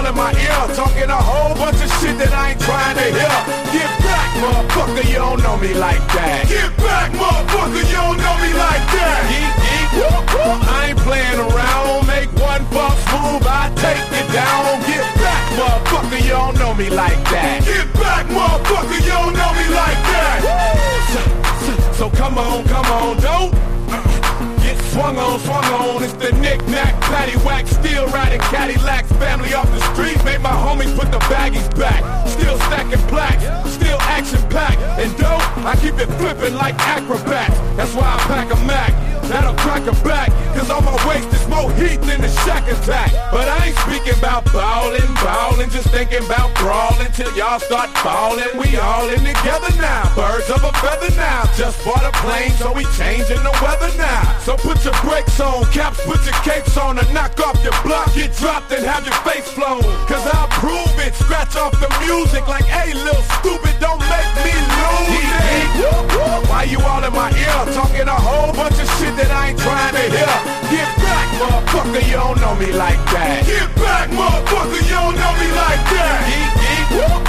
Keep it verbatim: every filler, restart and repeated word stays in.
in my ear, talking a whole bunch of shit that I ain't trying to hear. Get back, motherfucker, you don't know me like that. Get back, motherfucker, you don't know me like that. Geek, geek, whoop, whoop. I ain't playing around. Make one false move, I take you down. Get back, motherfucker, you don't know me like that. Get back, motherfucker, you don't know me like that. So, so, so come on, come on, don't get swung on, swung on. It's the knick-knack, paddywhack, still riding Cadillacs. Family off the street, made my homies put the baggies back. Still stacking plaques, still action-packed. And dope, I keep it flipping like acrobats. That's why I pack a Mac, that'll crack a back. Cause on my waist is more heat than the Shack Attack. But I ain't speaking about ballin', ballin', just thinking about brawling till y'all start ballin'. We all in together now, birds of a feather now. Just bought a plane, so we changing the weather now. So put your brakes on, caps, put your capes on, and knock off your block, get dropped and have your face flown. Cause I'll prove it, scratch off the music like, hey, little stupid, don't make me lose it. Why you all in my ear, talking a whole bunch of shit that I ain't trying to hear? Get back, motherfucker, you don't know me like that. Get back, motherfucker, you don't know me like that. Geek, geek, whoop.